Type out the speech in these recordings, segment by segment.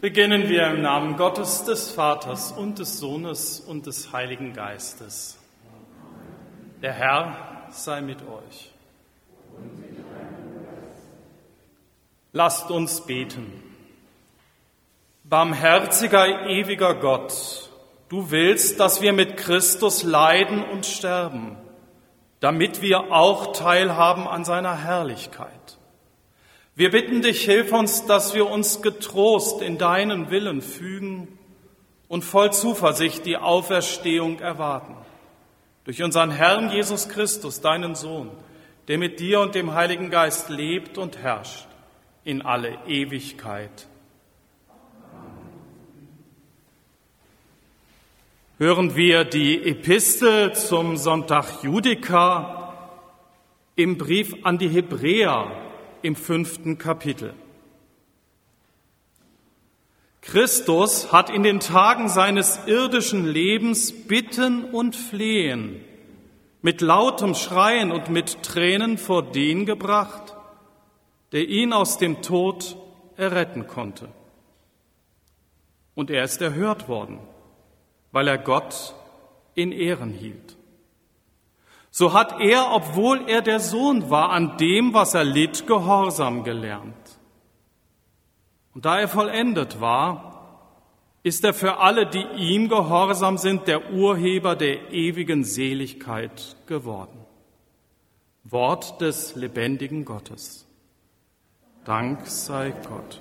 Beginnen wir im Namen Gottes, des Vaters und des Sohnes und des Heiligen Geistes. Der Herr sei mit euch. Lasst uns beten. Barmherziger, ewiger Gott, du willst, dass wir mit Christus leiden und sterben, damit wir auch teilhaben an seiner Herrlichkeit. Wir bitten dich, hilf uns, dass wir uns getrost in deinen Willen fügen und voll Zuversicht die Auferstehung erwarten. Durch unseren Herrn Jesus Christus, deinen Sohn, der mit dir und dem Heiligen Geist lebt und herrscht in alle Ewigkeit. Hören wir die Epistel zum Sonntag Judica im Brief an die Hebräer im 5. Kapitel. Christus hat in den Tagen seines irdischen Lebens Bitten und Flehen, mit lautem Schreien und mit Tränen vor den gebracht, der ihn aus dem Tod erretten konnte. Und er ist erhört worden, weil er Gott in Ehren hielt. So hat er, obwohl er der Sohn war, an dem, was er litt, Gehorsam gelernt. Und da er vollendet war, ist er für alle, die ihm gehorsam sind, der Urheber der ewigen Seligkeit geworden. Wort des lebendigen Gottes. Dank sei Gott.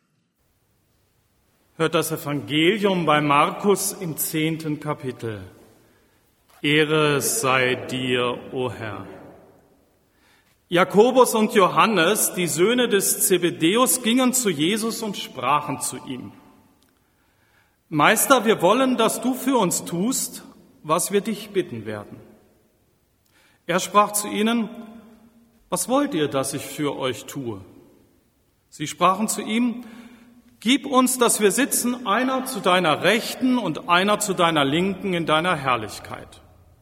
Hört das Evangelium bei Markus im 10. Kapitel. Ehre sei dir, o Herr. Jakobus und Johannes, die Söhne des Zebedäus, gingen zu Jesus und sprachen zu ihm: Meister, wir wollen, dass du für uns tust, was wir dich bitten werden. Er sprach zu ihnen: Was wollt ihr, dass ich für euch tue? Sie sprachen zu ihm: Gib uns, dass wir sitzen, einer zu deiner Rechten und einer zu deiner Linken in deiner Herrlichkeit.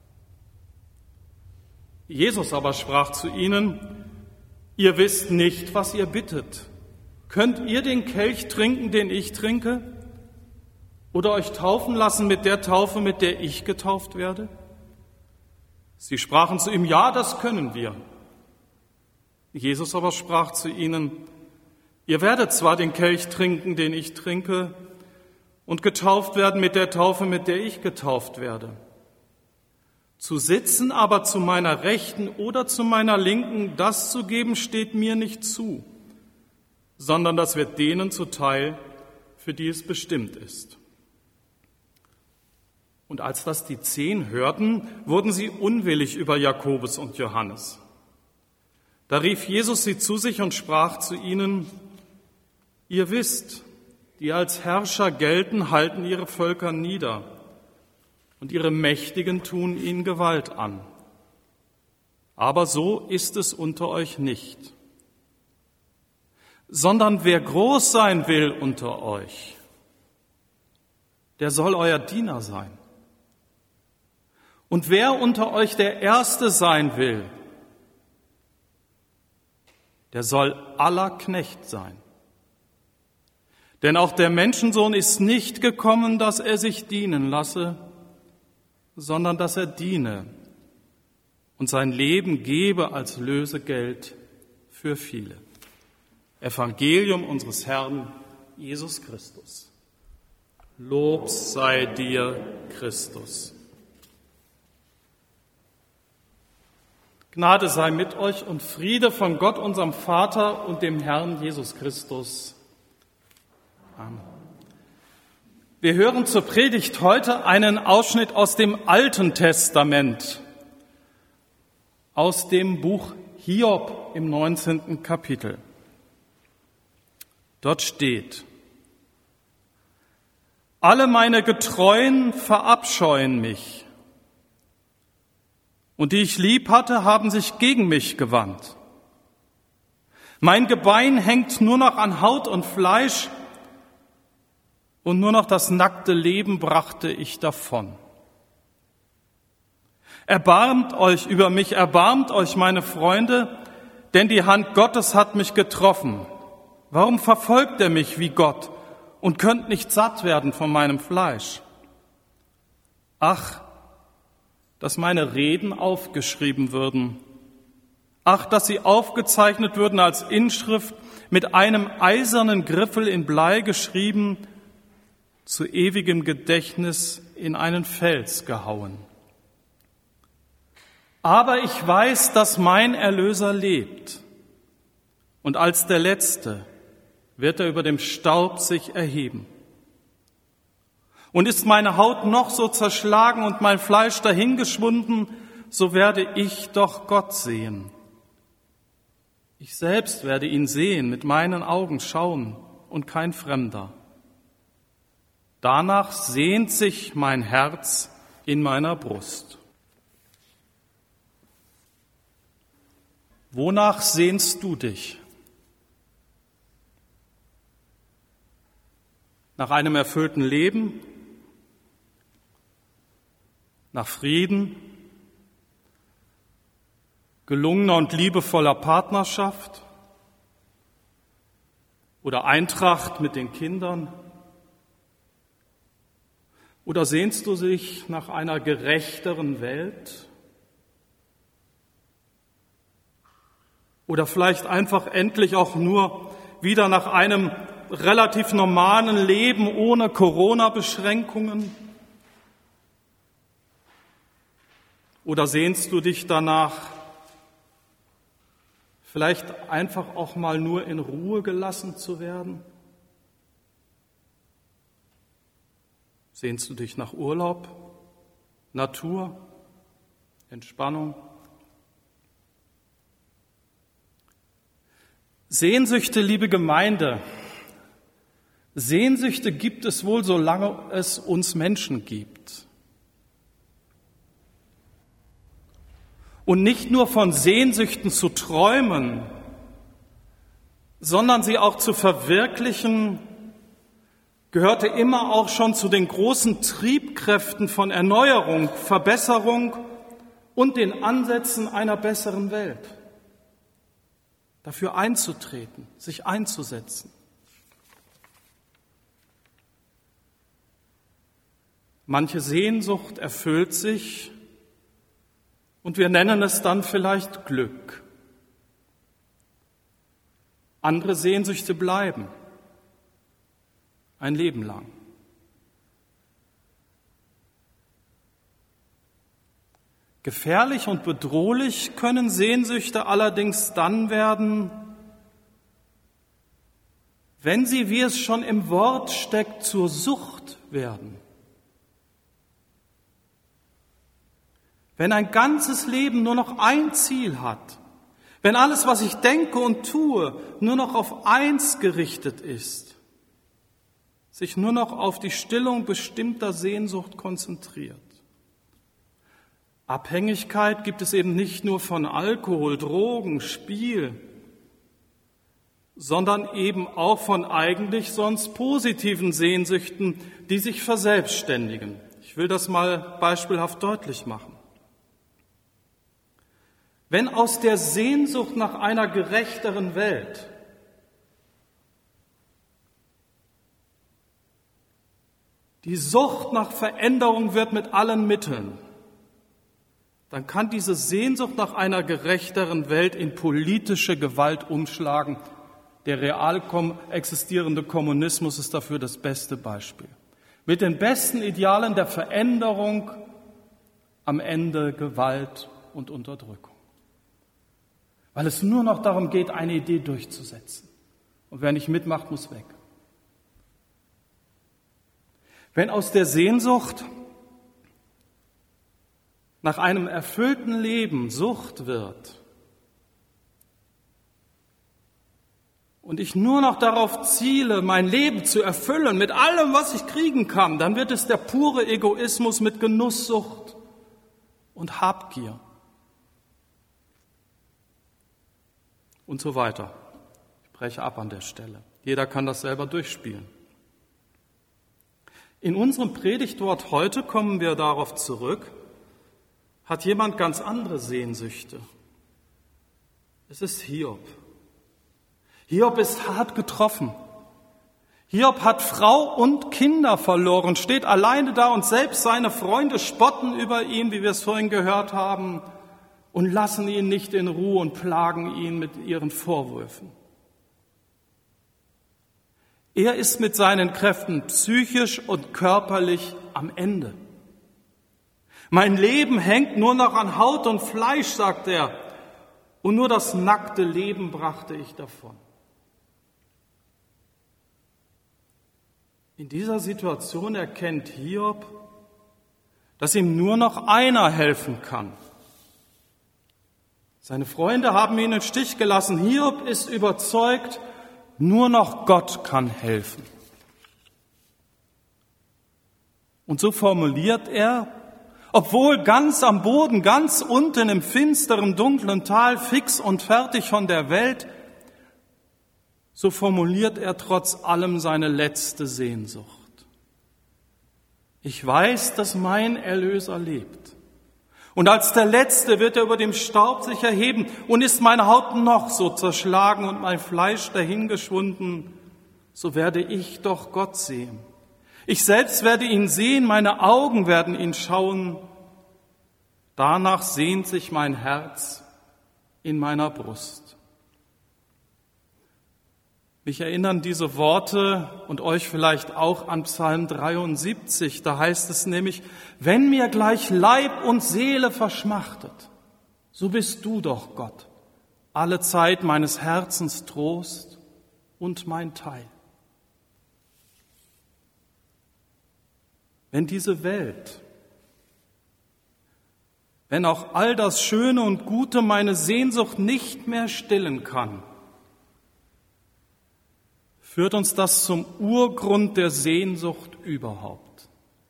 Jesus aber sprach zu ihnen: Ihr wisst nicht, was ihr bittet. Könnt ihr den Kelch trinken, den ich trinke? Oder euch taufen lassen mit der Taufe, mit der ich getauft werde? Sie sprachen zu ihm: Ja, das können wir. Jesus aber sprach zu ihnen: Ihr werdet zwar den Kelch trinken, den ich trinke, und getauft werden mit der Taufe, mit der ich getauft werde. Zu sitzen aber zu meiner Rechten oder zu meiner Linken, das zu geben, steht mir nicht zu, sondern das wird denen zuteil, für die es bestimmt ist. Und als das die 10 hörten, wurden sie unwillig über Jakobus und Johannes. Da rief Jesus sie zu sich und sprach zu ihnen: Ihr wisst, die als Herrscher gelten, halten ihre Völker nieder, und ihre Mächtigen tun ihnen Gewalt an. Aber so ist es unter euch nicht. Sondern wer groß sein will unter euch, der soll euer Diener sein. Und wer unter euch der Erste sein will, der soll aller Knecht sein. Denn auch der Menschensohn ist nicht gekommen, dass er sich dienen lasse, sondern dass er diene und sein Leben gebe als Lösegeld für viele. Evangelium unseres Herrn Jesus Christus. Lob sei dir, Christus. Gnade sei mit euch und Friede von Gott, unserem Vater und dem Herrn Jesus Christus. Amen. Wir hören zur Predigt heute einen Ausschnitt aus dem Alten Testament, aus dem Buch Hiob im 19. Kapitel. Dort steht: Alle meine Getreuen verabscheuen mich, und die ich lieb hatte, haben sich gegen mich gewandt. Mein Gebein hängt nur noch an Haut und Fleisch, und nur noch das nackte Leben brachte ich davon. Erbarmt euch über mich, erbarmt euch, meine Freunde, denn die Hand Gottes hat mich getroffen. Warum verfolgt er mich wie Gott und könnt nicht satt werden von meinem Fleisch. Ach, dass meine Reden aufgeschrieben würden. Ach, dass sie aufgezeichnet würden als Inschrift, mit einem eisernen Griffel in Blei geschrieben, zu ewigem Gedächtnis in einen Fels gehauen. Aber ich weiß, dass mein Erlöser lebt, und als der Letzte wird er über dem Staub sich erheben. Und ist meine Haut noch so zerschlagen und mein Fleisch dahingeschwunden, so werde ich doch Gott sehen. Ich selbst werde ihn sehen, mit meinen Augen schauen und kein Fremder. Danach sehnt sich mein Herz in meiner Brust. Wonach sehnst du dich? Nach einem erfüllten Leben? Nach Frieden? Gelungener und liebevoller Partnerschaft? Oder Eintracht mit den Kindern? Oder sehnst du dich nach einer gerechteren Welt? Oder vielleicht einfach endlich auch nur wieder nach einem relativ normalen Leben ohne Corona-Beschränkungen? Oder sehnst du dich danach, vielleicht einfach auch mal nur in Ruhe gelassen zu werden? Sehnst du dich nach Urlaub, Natur, Entspannung? Sehnsüchte, liebe Gemeinde, Sehnsüchte gibt es wohl, solange es uns Menschen gibt. Und nicht nur von Sehnsüchten zu träumen, sondern sie auch zu verwirklichen, gehörte immer auch schon zu den großen Triebkräften von Erneuerung, Verbesserung und den Ansätzen einer besseren Welt. Dafür einzutreten, sich einzusetzen. Manche Sehnsucht erfüllt sich und wir nennen es dann vielleicht Glück. Andere Sehnsüchte bleiben ein Leben lang. Gefährlich und bedrohlich können Sehnsüchte allerdings dann werden, wenn sie, wie es schon im Wort steckt, zur Sucht werden. Wenn ein ganzes Leben nur noch ein Ziel hat, wenn alles, was ich denke und tue, nur noch auf eins gerichtet ist, sich nur noch auf die Stillung bestimmter Sehnsucht konzentriert. Abhängigkeit gibt es eben nicht nur von Alkohol, Drogen, Spiel, sondern eben auch von eigentlich sonst positiven Sehnsüchten, die sich verselbstständigen. Ich will das mal beispielhaft deutlich machen. Wenn aus der Sehnsucht nach einer gerechteren Welt die Sucht nach Veränderung wird mit allen Mitteln, dann kann diese Sehnsucht nach einer gerechteren Welt in politische Gewalt umschlagen. Der real existierende Kommunismus ist dafür das beste Beispiel. Mit den besten Idealen der Veränderung, am Ende Gewalt und Unterdrückung. Weil es nur noch darum geht, eine Idee durchzusetzen. Und wer nicht mitmacht, muss weg. Wenn aus der Sehnsucht nach einem erfüllten Leben Sucht wird und ich nur noch darauf ziele, mein Leben zu erfüllen mit allem, was ich kriegen kann, dann wird es der pure Egoismus mit Genusssucht und Habgier und so weiter. Ich breche ab an der Stelle. Jeder kann das selber durchspielen. In unserem Predigtwort heute, kommen wir darauf zurück, hat jemand ganz andere Sehnsüchte. Es ist Hiob. Hiob ist hart getroffen. Hiob hat Frau und Kinder verloren, steht alleine da und selbst seine Freunde spotten über ihn, wie wir es vorhin gehört haben, und lassen ihn nicht in Ruhe und plagen ihn mit ihren Vorwürfen. Er ist mit seinen Kräften psychisch und körperlich am Ende. Mein Leben hängt nur noch an Haut und Fleisch, sagt er, und nur das nackte Leben brachte ich davon. In dieser Situation erkennt Hiob, dass ihm nur noch einer helfen kann. Seine Freunde haben ihn im Stich gelassen. Hiob ist überzeugt, nur noch Gott kann helfen. Und so formuliert er, obwohl ganz am Boden, ganz unten im finsteren, dunklen Tal, fix und fertig von der Welt, so formuliert er trotz allem seine letzte Sehnsucht. Ich weiß, dass mein Erlöser lebt. Und als der Letzte wird er über dem Staub sich erheben. Und ist meine Haut noch so zerschlagen und mein Fleisch dahingeschwunden, so werde ich doch Gott sehen. Ich selbst werde ihn sehen, meine Augen werden ihn schauen. Danach sehnt sich mein Herz in meiner Brust. Mich erinnern diese Worte und euch vielleicht auch an Psalm 73. Da heißt es nämlich, wenn mir gleich Leib und Seele verschmachtet, so bist du doch Gott, alle Zeit meines Herzens Trost und mein Teil. Wenn diese Welt, wenn auch all das Schöne und Gute meine Sehnsucht nicht mehr stillen kann, führt uns das zum Urgrund der Sehnsucht überhaupt.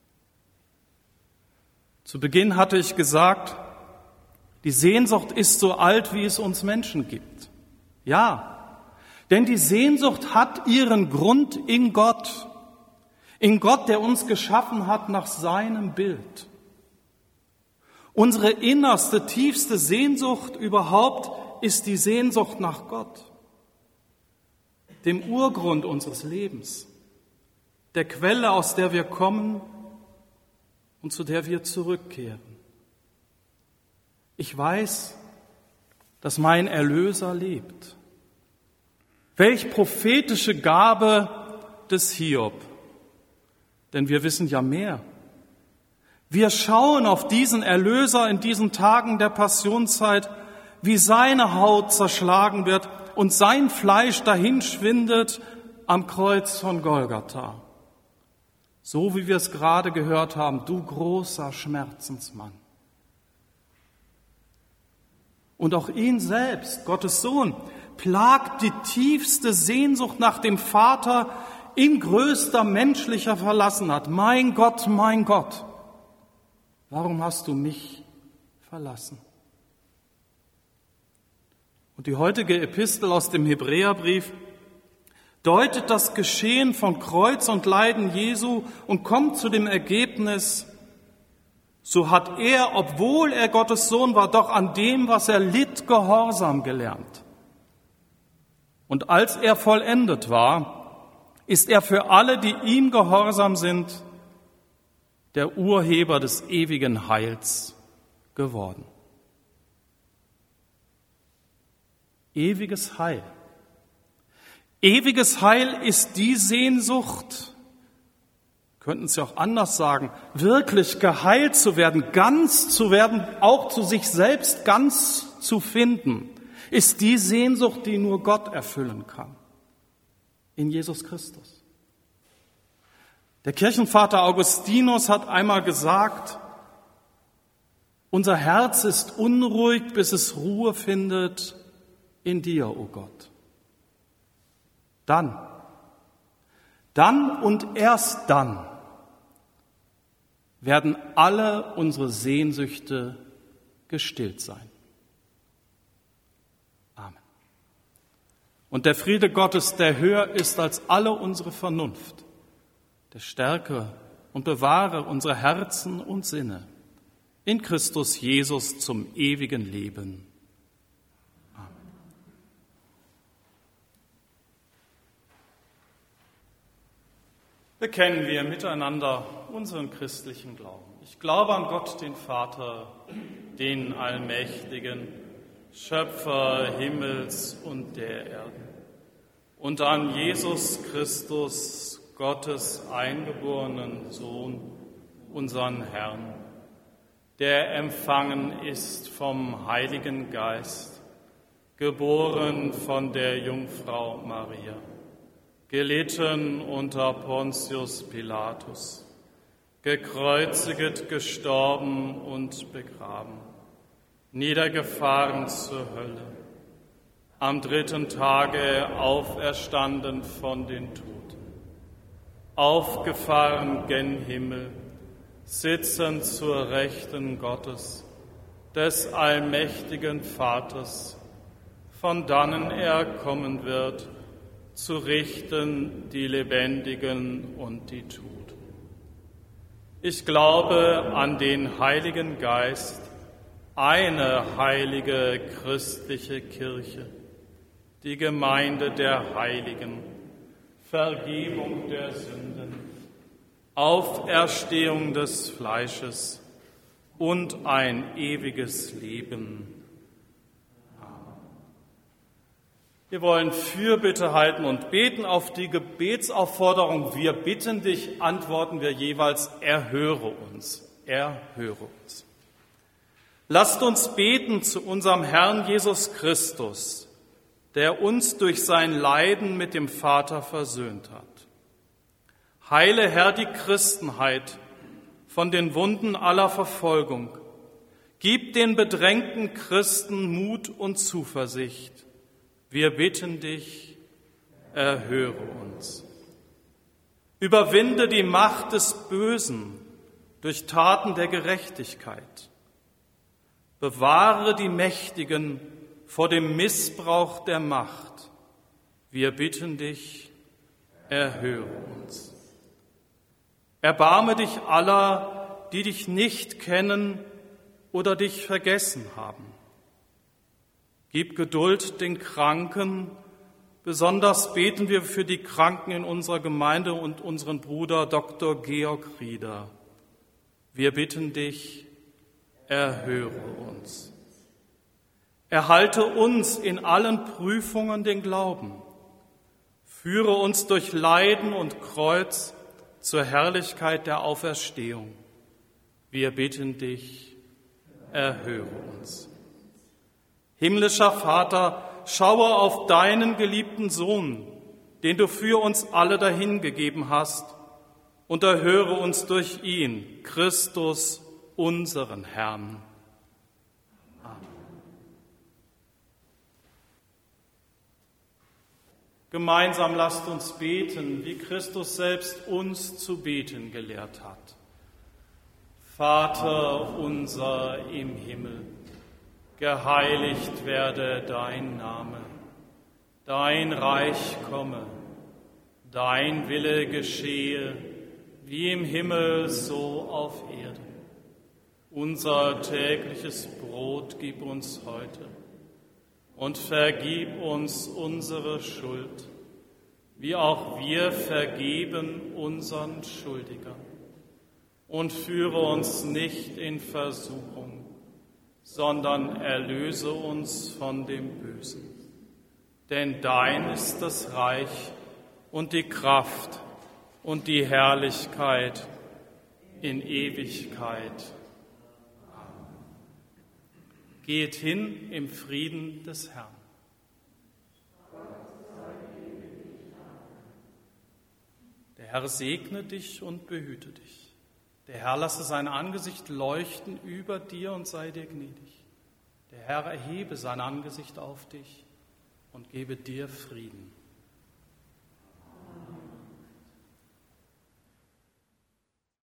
Zu Beginn hatte ich gesagt, die Sehnsucht ist so alt, wie es uns Menschen gibt. Ja, denn die Sehnsucht hat ihren Grund in Gott, der uns geschaffen hat nach seinem Bild. Unsere innerste, tiefste Sehnsucht überhaupt ist die Sehnsucht nach Gott, dem Urgrund unseres Lebens, der Quelle, aus der wir kommen und zu der wir zurückkehren. Ich weiß, dass mein Erlöser lebt. Welch prophetische Gabe des Hiob, denn wir wissen ja mehr. Wir schauen auf diesen Erlöser in diesen Tagen der Passionszeit, wie seine Haut zerschlagen wird und sein Fleisch dahinschwindet am Kreuz von Golgatha. So wie wir es gerade gehört haben, du großer Schmerzensmann. Und auch ihn selbst, Gottes Sohn, plagt die tiefste Sehnsucht nach dem Vater in größter menschlicher Verlassenheit. Mein Gott, warum hast du mich verlassen? Und die heutige Epistel aus dem Hebräerbrief deutet das Geschehen von Kreuz und Leiden Jesu und kommt zu dem Ergebnis, so hat er, obwohl er Gottes Sohn war, doch an dem, was er litt, Gehorsam gelernt. Und als er vollendet war, ist er für alle, die ihm gehorsam sind, der Urheber des ewigen Heils geworden. Ewiges Heil. Ewiges Heil ist die Sehnsucht, könnten Sie auch anders sagen, wirklich geheilt zu werden, ganz zu werden, auch zu sich selbst ganz zu finden, ist die Sehnsucht, die nur Gott erfüllen kann. In Jesus Christus. Der Kirchenvater Augustinus hat einmal gesagt, unser Herz ist unruhig, bis es Ruhe findet in dir, o Gott. Dann und erst dann werden alle unsere Sehnsüchte gestillt sein. Amen. Und der Friede Gottes, der höher ist als alle unsere Vernunft, der stärke und bewahre unsere Herzen und Sinne in Christus Jesus zum ewigen Leben. Amen. Bekennen wir miteinander unseren christlichen Glauben. Ich glaube an Gott, den Vater, den Allmächtigen, Schöpfer Himmels und der Erde, und an Jesus Christus, Gottes eingeborenen Sohn, unseren Herrn, der empfangen ist vom Heiligen Geist, geboren von der Jungfrau Maria, gelitten unter Pontius Pilatus, gekreuzigt, gestorben und begraben, niedergefahren zur Hölle, am 3. Tage auferstanden von den Toten, aufgefahren gen Himmel, sitzen zur Rechten Gottes, des allmächtigen Vaters, von dannen er kommen wird, zu richten die Lebendigen und die Toten. Ich glaube an den Heiligen Geist, eine heilige christliche Kirche, die Gemeinde der Heiligen, Vergebung der Sünden, Auferstehung des Fleisches und ein ewiges Leben. Wir wollen Fürbitte halten und beten. Auf die Gebetsaufforderung, wir bitten dich, antworten wir jeweils, erhöre uns, erhöre uns. Lasst uns beten zu unserem Herrn Jesus Christus, der uns durch sein Leiden mit dem Vater versöhnt hat. Heile, Herr, die Christenheit von den Wunden aller Verfolgung. Gib den bedrängten Christen Mut und Zuversicht. Wir bitten dich, erhöre uns. Überwinde die Macht des Bösen durch Taten der Gerechtigkeit. Bewahre die Mächtigen vor dem Missbrauch der Macht. Wir bitten dich, erhöre uns. Erbarme dich aller, die dich nicht kennen oder dich vergessen haben. Gib Geduld den Kranken, besonders beten wir für die Kranken in unserer Gemeinde und unseren Bruder Dr. Georg Rieder. Wir bitten dich, erhöre uns. Erhalte uns in allen Prüfungen den Glauben. Führe uns durch Leiden und Kreuz zur Herrlichkeit der Auferstehung. Wir bitten dich, erhöre uns. Himmlischer Vater, schaue auf deinen geliebten Sohn, den du für uns alle dahingegeben hast, und erhöre uns durch ihn, Christus, unseren Herrn. Amen. Gemeinsam lasst uns beten, wie Christus selbst uns zu beten gelehrt hat. Vater unser im Himmel, geheiligt werde dein Name, dein Reich komme, dein Wille geschehe, wie im Himmel so auf Erden. Unser tägliches Brot gib uns heute und vergib uns unsere Schuld, wie auch wir vergeben unseren Schuldigern. Und führe uns nicht in Versuchung, sondern erlöse uns von dem Bösen. Denn dein ist das Reich und die Kraft und die Herrlichkeit in Ewigkeit. Amen. Geht hin im Frieden des Herrn. Der Herr segne dich und behüte dich. Der Herr lasse sein Angesicht leuchten über dir und sei dir gnädig. Der Herr erhebe sein Angesicht auf dich und gebe dir Frieden.